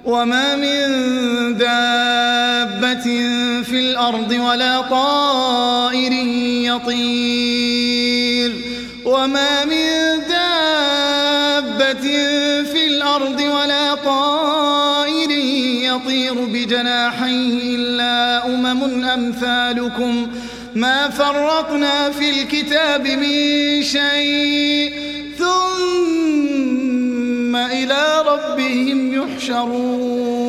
وما من دابة في الأرض ولا طائر يطير بجناحيه إلا أمثالكم ما فرطنا في الكتاب من شيء ثم إلى ربهم يحشرون.